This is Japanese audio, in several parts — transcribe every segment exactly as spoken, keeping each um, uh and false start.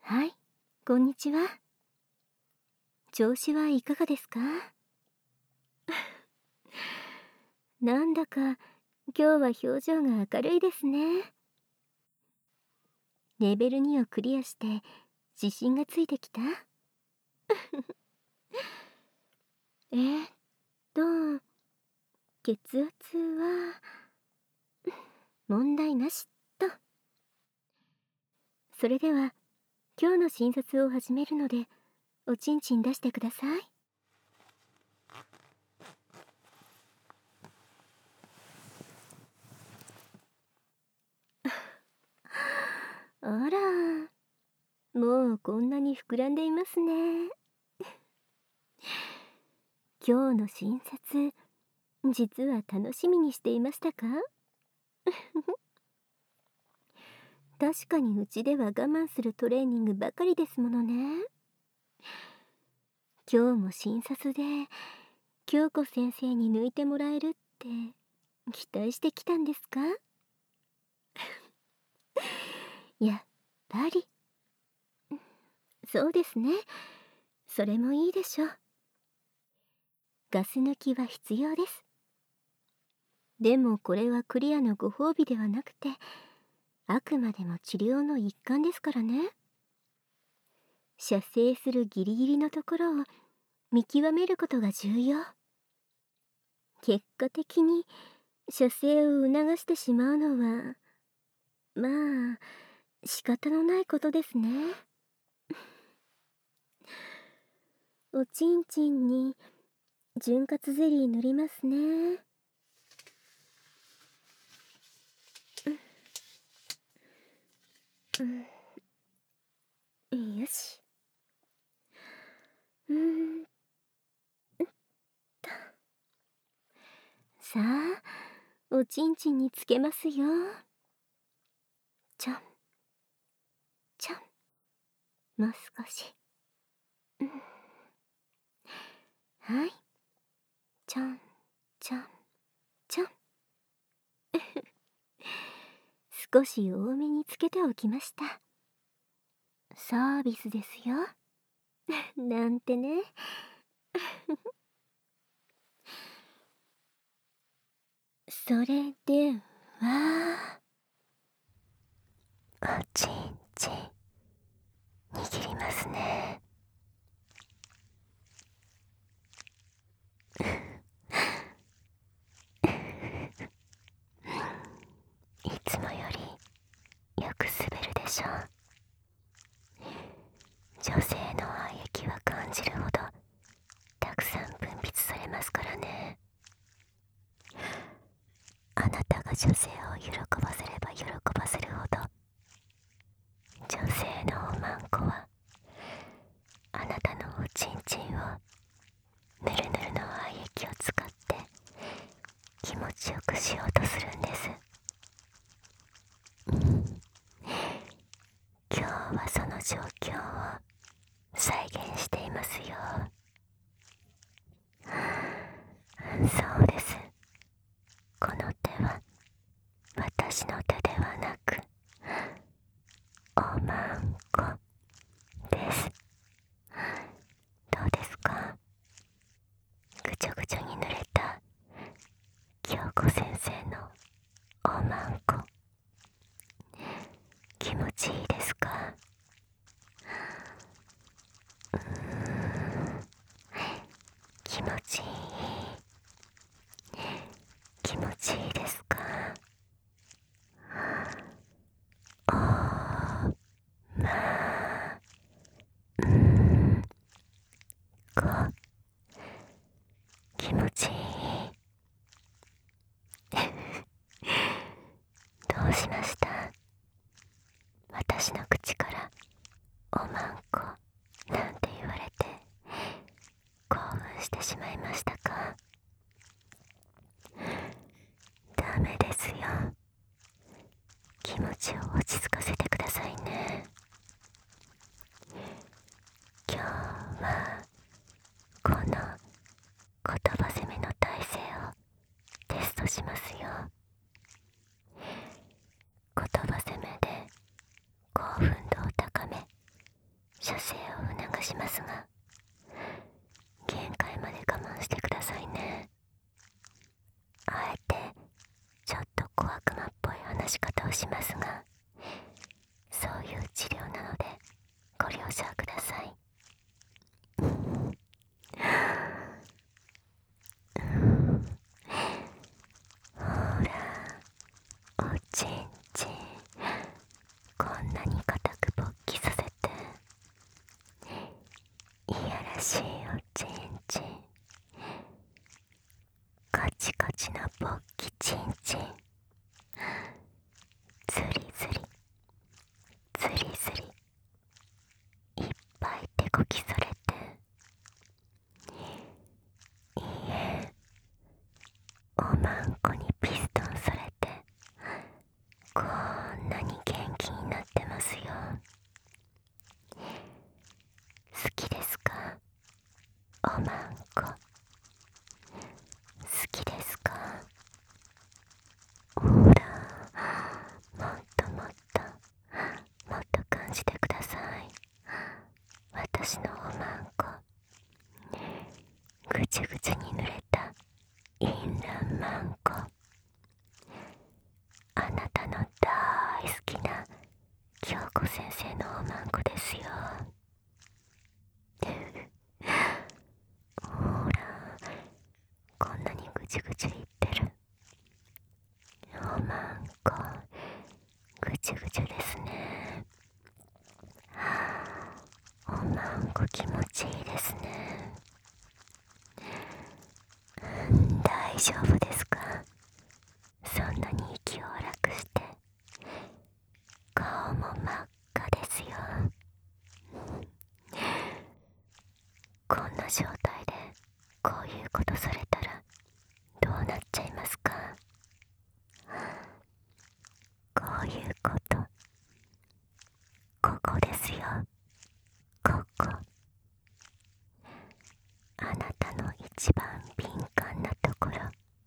はい、こんにちは。調子はいかがですか？なんだか今日は表情が明るいですね。レベルにをクリアして自信がついてきた？えーっと、血圧は問題なしと。それでは今日の診察を始めるので、おちんちん出してください。あら、もうこんなに膨らんでいますね。今日の診察、実は楽しみにしていましたか？確かにうちでは我慢するトレーニングばかりですものね。今日も診察で京子先生に抜いてもらえるって期待してきたんですか？やっぱり。そうですね。それもいいでしょう。ガス抜きは必要です。でもこれはクリアのご褒美ではなくて、あくまでも治療の一環ですからね。射精するギリギリのところを見極めることが重要。結果的に射精を促してしまうのは、まあ仕方のないことですね。おちんちんに潤滑ゼリー塗りますね。うん、うん、よし。うーんと、さあおちんちんにつけますよ。ちょんちょん、もう少し。うん、はい、ちょんちょんちょん。少し多めにつけておきました。サービスですよ。なんてね。それでは、おちんちん握りますね。いつもよりよく滑るでしょう。女性の愛液は感じるほどたくさん分泌されますからね。あなたが女性を喜ばせれば喜ばせるほど、女性のおまんこはあなたのおちんちんをぬるぬるの愛液を使って気持ちよくしようとするんです。今日はその状況を再現していますよ。そうです。この手は私の手ではなくおまんこです。どうですか？ぐちょぐちょに濡れた京子先生のおまんこ、気持ちいいですか？うーん、気持ちいい。気持ちいいですか？おまんこ、気持ちいい。どうしました？私の口からおまんこなんて言われて興奮してしまいましたか？ダメですよ。気持ちを落ち着かせてくださいね。今日はこの言葉攻めの体勢をテストしますよ。言葉攻めで興奮度を高め、 射精を促しますが、限界まで我慢してくださいね。あえてちょっと小悪魔っぽい話し方をしますが、そういう治療なのでご了承ください。ほら、おちんちん、こんなに固く勃起させて、いやらしいおちんちん、カチカチな勃起ちんちん、ズリズリズリズリ、いっぱい手こきされて、いいえ、おまんこにピストンされて、こんなに元気になってますよ。好きですか、おまんこ。好きですか。ほら、もっともっともっと感じてください。私のおまんこ、ぐちゅぐちゅに濡れたインランマンコ、あなたの大好きな京子先生のおまんこですよ。ほら、こんなにぐちゅぐちゅ言ってる。おまんこ、ぐちゅぐちゅですね。おまんこ気持ちいいですね。大丈夫ですか。そんなに息を荒くして、顔も真っ赤ですよ。こんな状態でこういうことされたらどうなっちゃいますか。こういうこと、ここですよ、ここ。あなたの一番敏感なところ、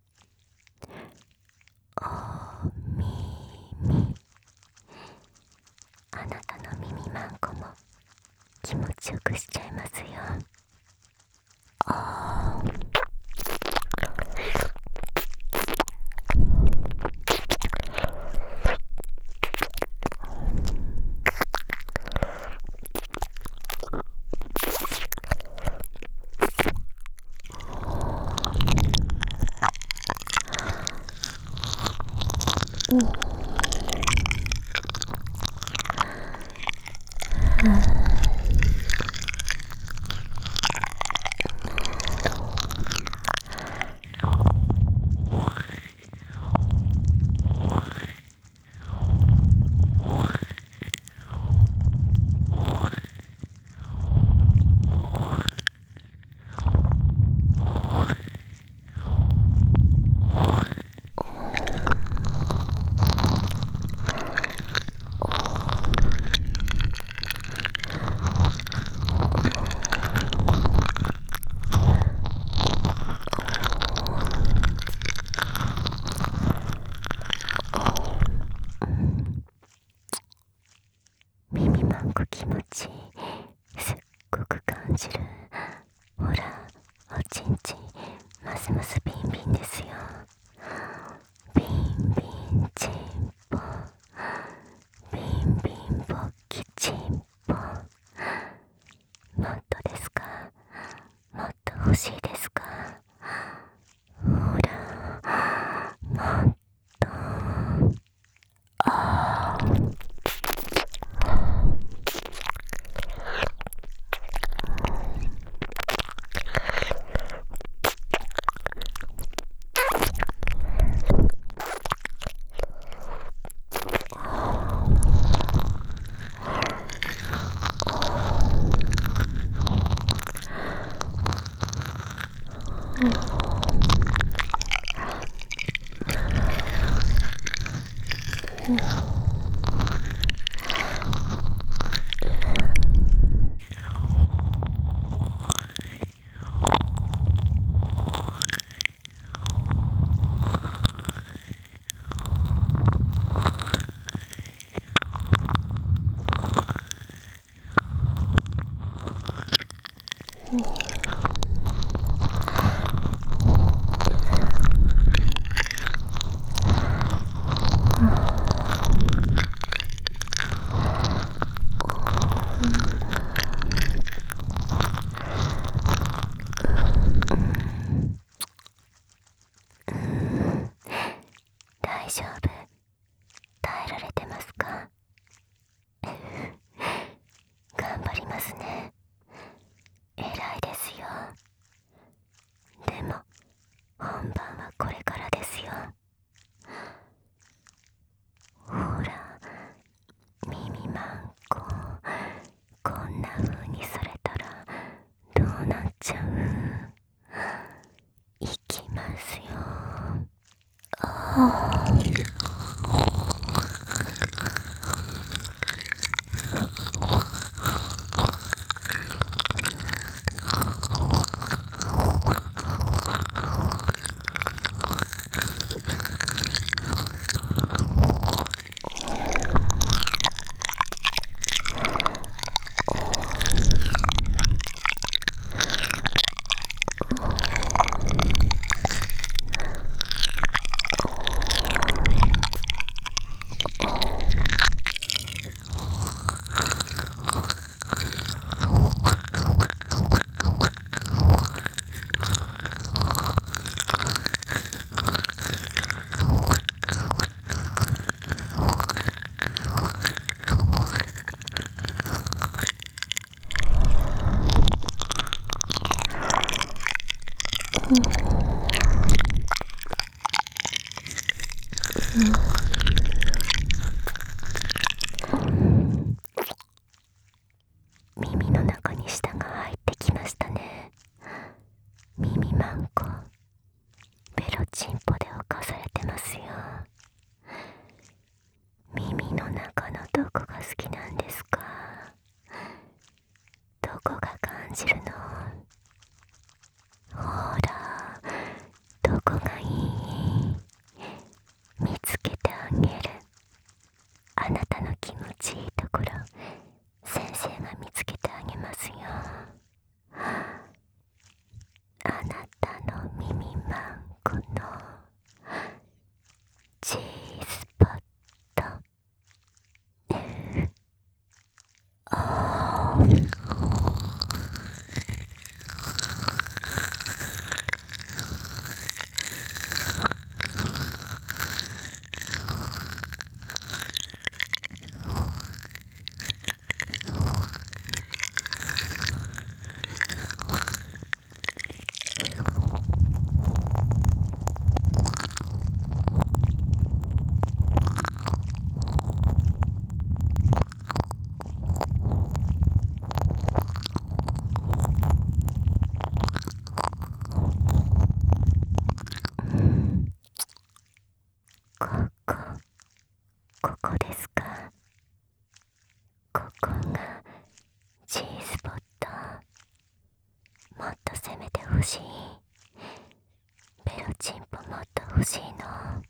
お耳。あなたの耳まんこも気持ちよくしちゃいますよ。おー。耳まんこ気持ちいい、すっごく感じる。ほら、おちんちんますますビンビンですよ。ビンビンチンポ、ビンビンボッキチンポ。もっとですか、もっと欲しいですか。ほら、もっと。あー。 耳の中に舌が入ってきましたね。耳マンコ、ベロチンポで侵されてますよ。耳の中のどこが好きなんですか？どこが感じるの？ほら、どこがいい？見つけてあげる。あなたの気持ちいいところ、先生が見つけてあげますよ。あなたの耳マンコのGスポット。ここ、ここですか？ここが G スポット。もっと攻めてほしい。ベロチンポもっと欲しいの。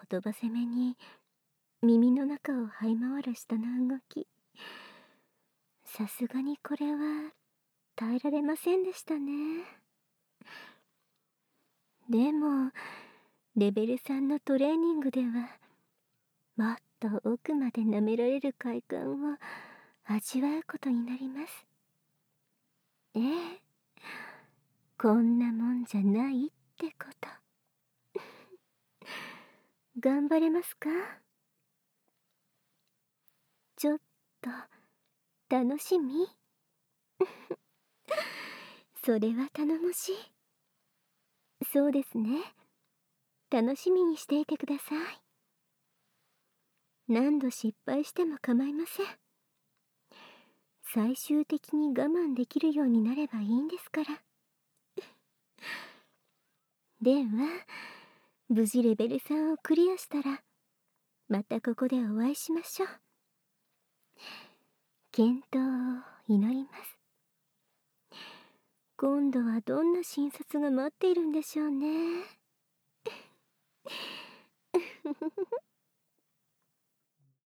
言葉攻めに耳の中を這い回る舌の動き、さすがにこれは耐えられませんでしたね。でもレベルさんのトレーニングではもっと奥まで舐められる快感を味わうことになります。ええ、こんなもんじゃないってこと。頑張れますか？ちょっと楽しみ？それは頼もしい。そうですね。楽しみにしていてください。何度失敗しても構いません。最終的に我慢できるようになればいいんですから。では、無事レベルさんをクリアしたら、またここでお会いしましょう。健闘を祈ります。今度はどんな診察が待っているんでしょうね。